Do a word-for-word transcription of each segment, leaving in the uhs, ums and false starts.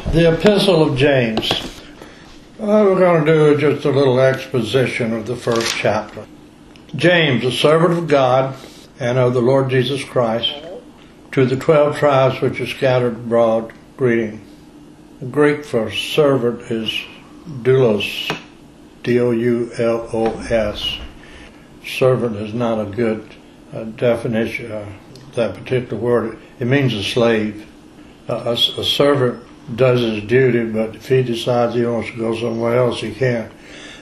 The Epistle of James. What we're going to do is just a little exposition of the first chapter. James, a servant of God and of the Lord Jesus Christ, to the twelve tribes which are scattered abroad, greeting. The Greek for servant is doulos, D O U L O S. Servant is not a good uh, definition of that particular word. It means a slave. Uh, a, a servant does his duty, but if he decides he wants to go somewhere else, he can.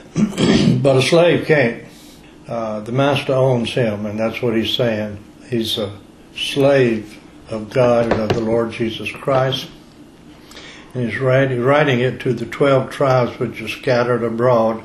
But a slave can't. Uh, the master owns him, and that's what he's saying. He's a slave of God and of the Lord Jesus Christ. And he's writing, writing it to the twelve tribes which are scattered abroad.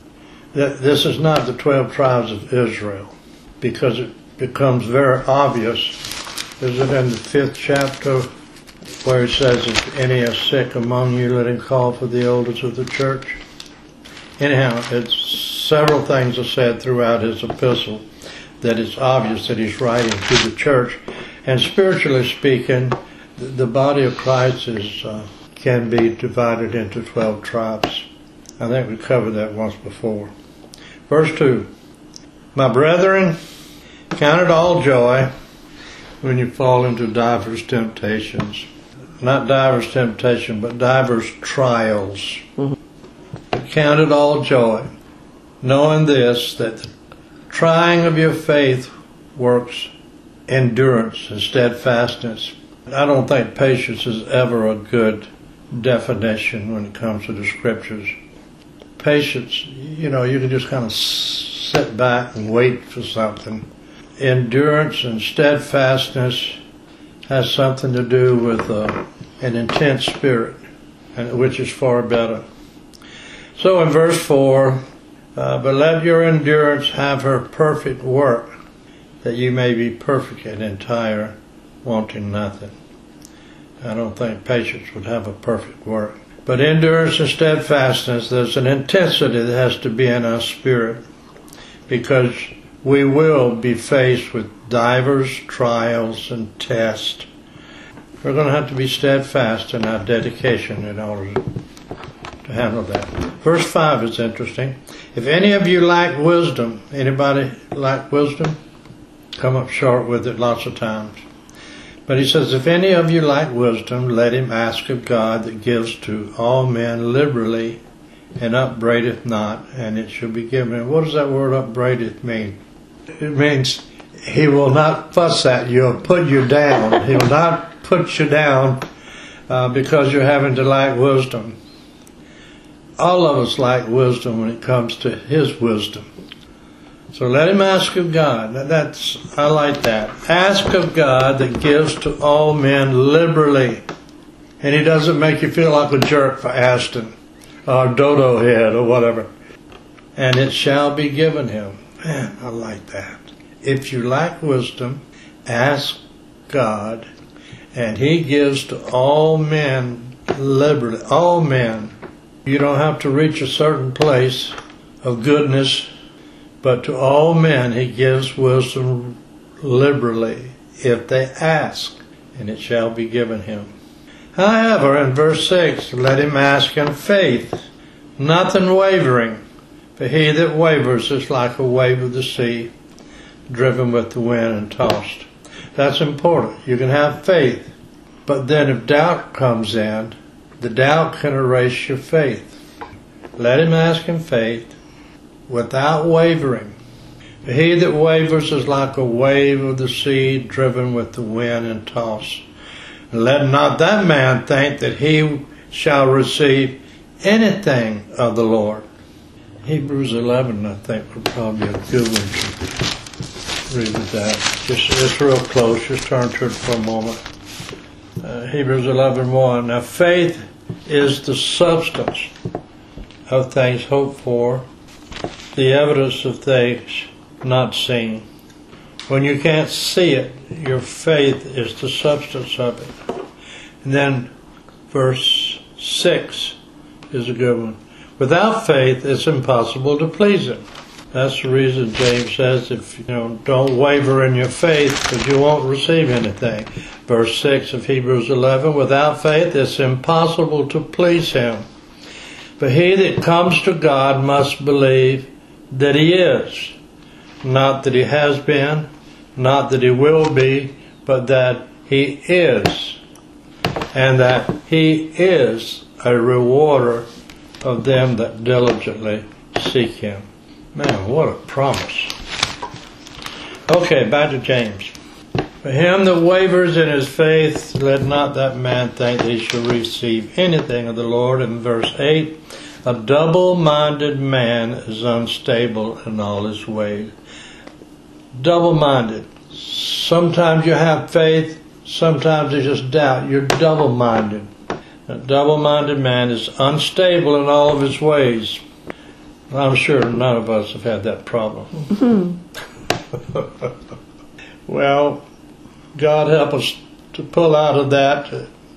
This is not the twelve tribes of Israel, because it becomes very obvious. Is it in the fifth chapter where it says, if any is sick among you, let him call for the elders of the church? Anyhow, it's several things are said throughout his epistle that it's obvious that he's writing to the church. And spiritually speaking, the body of Christ is uh, can be divided into twelve tribes. I think we covered that once before. Verse two, my brethren, count it all joy when you fall into divers temptations. Not divers temptation, but divers trials. Mm-hmm. Count it all joy, knowing this, that the trying of your faith works endurance and steadfastness. I don't think patience is ever a good definition when it comes to the scriptures. Patience, you know, you can just kind of sit back and wait for something. Endurance and steadfastness has something to do with uh, an intense spirit, and which is far better. So in verse four, uh, but let your endurance have her perfect work, that you may be perfect and entire, wanting nothing. I don't think patience would have a perfect work. But endurance and steadfastness, there's an intensity that has to be in our spirit, because we will be faced with divers trials and tests. We're going to have to be steadfast in our dedication in order to handle that. Verse five is interesting. If any of you lack wisdom, anybody lack wisdom? Come up short with it lots of times. But he says, if any of you lack wisdom, let him ask of God that gives to all men liberally and upbraideth not, and it shall be given him. What does that word upbraideth mean? It means he will not fuss at you or put you down. He will not put you down uh, because you're having to lack wisdom. All of us lack wisdom when it comes to his wisdom. So let him ask of God. That's, I like that. Ask of God that gives to all men liberally. And he doesn't make you feel like a jerk for asking, or dodo head or whatever. And it shall be given him. Man, I like that. If you lack wisdom, ask God, and he gives to all men liberally. All men. You don't have to reach a certain place of goodness, but to all men he gives wisdom liberally if they ask, and it shall be given him. However, in verse six, let him ask in faith, nothing wavering. For he that wavers is like a wave of the sea, driven with the wind and tossed. That's important. You can have faith, but then if doubt comes in, the doubt can erase your faith. Let him ask in faith, without wavering. For he that wavers is like a wave of the sea, driven with the wind and tossed. And let not that man think that he shall receive anything of the Lord. Hebrews eleven, I think, would probably be a good one to read with that. Just, it's real close. Just turn to it for a moment. Uh, Hebrews eleven one. Now faith is the substance of things hoped for, the evidence of things not seen. When you can't see it, your faith is the substance of it. And then verse six is a good one. Without faith, it's impossible to please him. That's the reason James says, if you know, don't waver in your faith, because you won't receive anything. Verse six of Hebrews eleven, without faith it's impossible to please him. But he that comes to God must believe that he is. Not that he has been, not that he will be, but that he is. And that he is a rewarder of them that diligently seek him. Man, what a promise. Okay, back to James. For him that wavers in his faith, let not that man think that he shall receive anything of the Lord. In verse eight, a double-minded man is unstable in all his ways. Double-minded. Sometimes you have faith, sometimes you just doubt. You're double-minded. A double-minded man is unstable in all of his ways. I'm sure none of us have had that problem. Mm-hmm. Well, God help us to pull out of that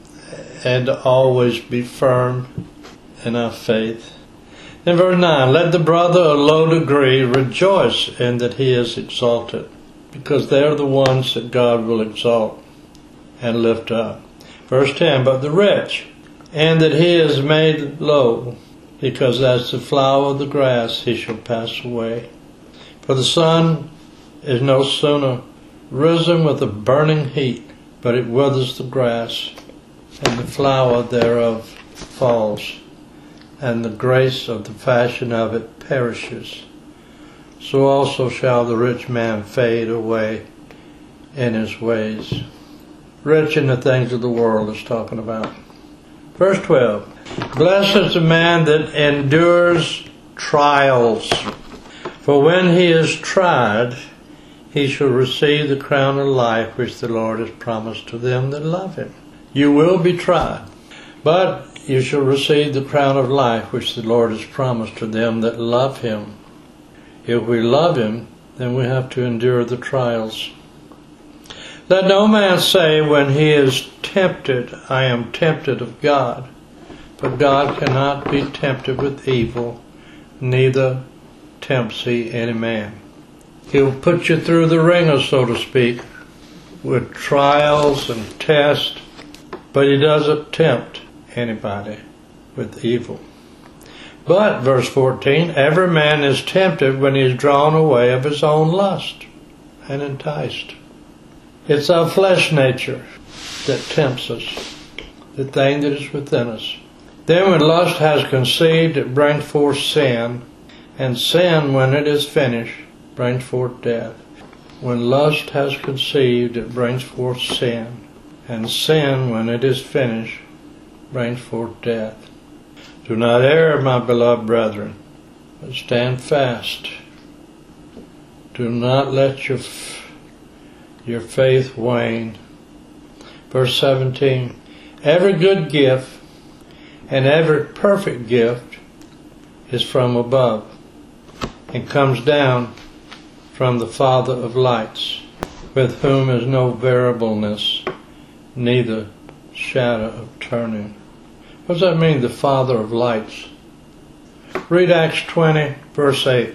and to always be firm in our faith. In verse nine, let the brother of low degree rejoice in that he is exalted, because they're the ones that God will exalt and lift up. Verse ten, but the rich, and that he is made low, because as the flower of the grass he shall pass away. For the sun is no sooner risen with a burning heat, but it withers the grass, and the flower thereof falls, and the grace of the fashion of it perishes. So also shall the rich man fade away in his ways. Rich in the things of the world is talking about. Verse twelve, blessed is the man that endures trials, for when he is tried, he shall receive the crown of life which the Lord has promised to them that love him. You will be tried, but you shall receive the crown of life which the Lord has promised to them that love him. If we love him, then we have to endure the trials. Let no man say when he is tempted, I am tempted of God. But God cannot be tempted with evil, neither tempts he any man. He'll put you through the ringer, so to speak, with trials and tests, but he doesn't tempt anybody with evil. But, verse fourteen, every man is tempted when he is drawn away of his own lust and enticed. It's our flesh nature that tempts us, the thing that is within us. Then when lust has conceived, it brings forth sin, and sin, when it is finished, brings forth death. When lust has conceived, it brings forth sin, and sin, when it is finished, brings forth death. Do not err, my beloved brethren, but stand fast. Do not let your your faith wane. Verse seventeen, every good gift and every perfect gift is from above, and comes down from the Father of lights, with whom is no variableness, neither shadow of turning. What does that mean, the Father of lights? Read Acts twenty, verse eight.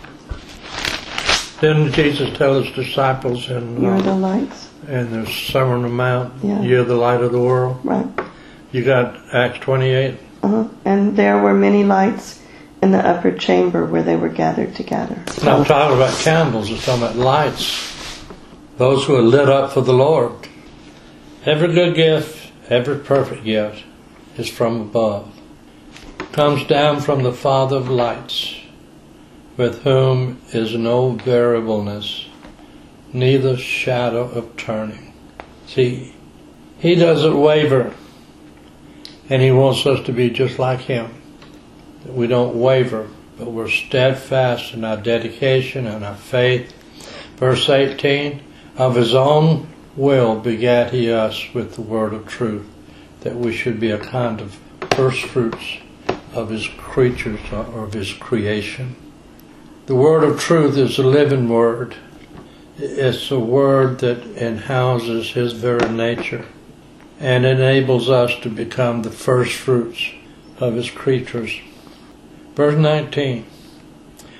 Didn't Jesus tell his disciples in, You're uh, the lights. in the Sermon on the Mount, yeah. You're the light of the world? Right. You got Acts twenty-eight? Uh-huh. And there were many lights in the upper chamber where they were gathered together. It's not talking about candles, it's talking about lights. Those who are lit up for the Lord. Every good gift, every perfect gift is from above. Comes down from the Father of lights, with whom is no variableness, neither shadow of turning. See, he doesn't waver, and he wants us to be just like him. We don't waver, but we're steadfast in our dedication and our faith. Verse eighteen, of his own will begat he us with the word of truth, that we should be a kind of first fruits of his creatures, or of his creation. The word of truth is a living word. It's a word that enhouses his very nature and enables us to become the first fruits of his creatures. Verse nineteen,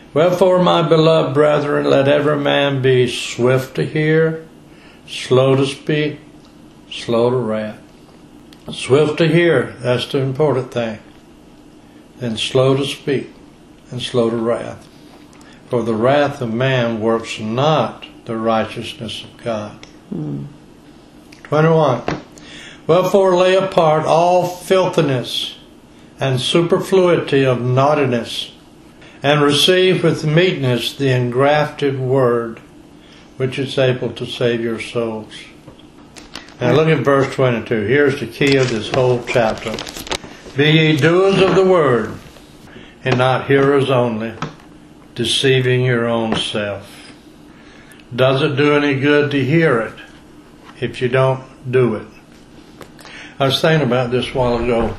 Wherefore, my beloved brethren, let every man be swift to hear, slow to speak, slow to wrath. Swift to hear, that's the important thing. And slow to speak, and slow to wrath. For the wrath of man works not the righteousness of God. Mm. twenty-one. Wherefore lay apart all filthiness and superfluity of naughtiness, and receive with meekness the engrafted word, which is able to save your souls. Now look at verse twenty-two. Here's the key of this whole chapter. Be ye doers of the word, and not hearers only, deceiving your own self. Does it do any good to hear it if you don't do it? I was thinking about this a while ago.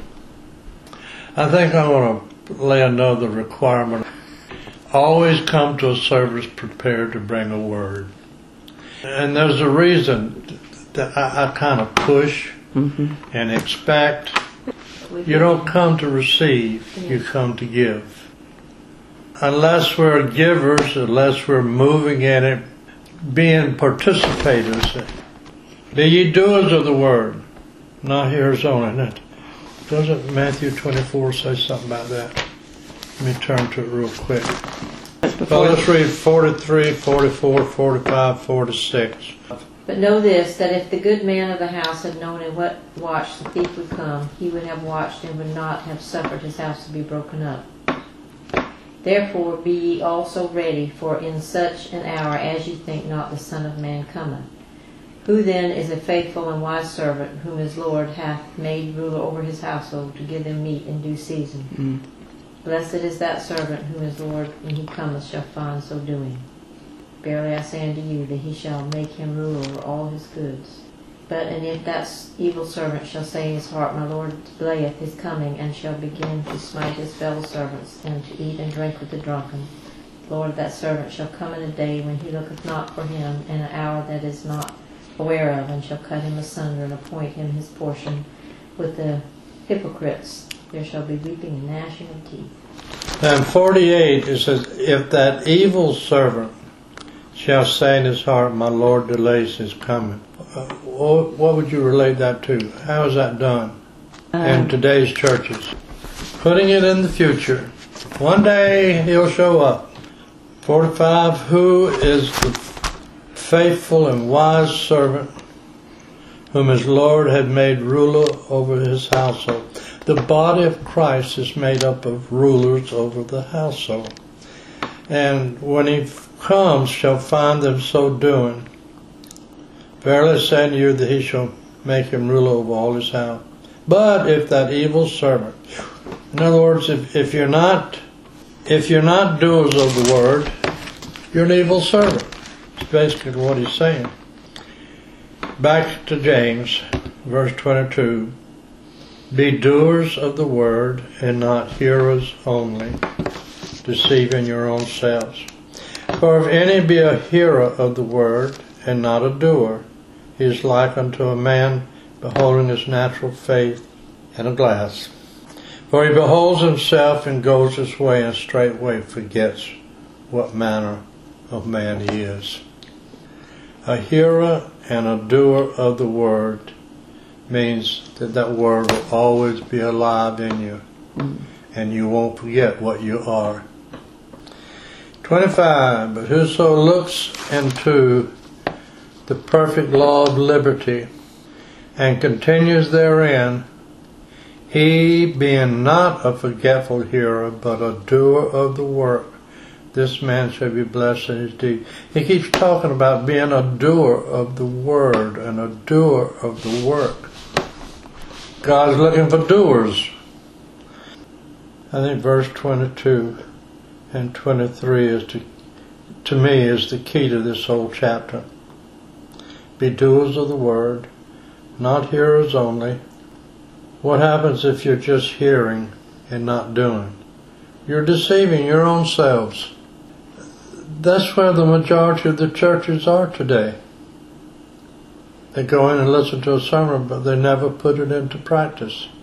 I think I want to lay another requirement. Always come to a service prepared to bring a word. And there's a reason that I, I kind of push mm-hmm. and expect. You don't come to receive, you come to give. Unless we're givers, unless we're moving in it, being participators, be ye doers of the word, not hearers only. Doesn't Matthew twenty-four say something about that? Let me turn to it real quick. Well, let's read forty-three, forty-four, forty-five, forty-six. But know this, that if the good man of the house had known in what watch the thief would come, he would have watched and would not have suffered his house to be broken up. Therefore be ye also ready, for in such an hour as you think not the Son of Man cometh. Who then is a faithful and wise servant, whom his Lord hath made ruler over his household, to give them meat in due season? Mm. Blessed is that servant whom his Lord, when he cometh, shall find so doing. Verily I say unto you, that he shall make him ruler over all his goods. But and if that evil servant shall say in his heart, My Lord delayeth his coming, and shall begin to smite his fellow servants, and to eat and drink with the drunken, Lord, that servant shall come in a day when he looketh not for him, and an hour that is not aware of, and shall cut him asunder, and appoint him his portion with the hypocrites. There shall be weeping and gnashing of teeth. And forty-eight, it says, if that evil servant shall say in his heart, My Lord delays his coming. Uh, what would you relate that to? How is that done um, in today's churches? Putting it in the future. One day he'll show up. forty-five, who is the faithful and wise servant whom his Lord had made ruler over his household? The body of Christ is made up of rulers over the household. And when he comes, shall find them so doing. Verily I say unto you, that he shall make him ruler over all his house. But if that evil servant, in other words, if, if you're not, if you're not doers of the word, you're an evil servant. It's basically what he's saying. Back to James, verse twenty-two. Be doers of the word, and not hearers only, deceiving your own selves. For if any be a hearer of the word, and not a doer, he is like unto a man beholding his natural face in a glass. For he beholds himself and goes his way, and straightway forgets what manner of man he is. A hearer and a doer of the word means that that word will always be alive in you, and you won't forget what you are. twenty-five, but whoso looks into the perfect law of liberty, and continues therein, he being not a forgetful hearer, but a doer of the work, this man shall be blessed in his deed. He keeps talking about being a doer of the word, and a doer of the work. God's looking for doers. I think verse twenty-two and twenty-three is to, to me is the key to this whole chapter. Be doers of the word, not hearers only. What happens if you're just hearing and not doing? You're deceiving your own selves. That's where the majority of the churches are today. They go in and listen to a sermon, but they never put it into practice.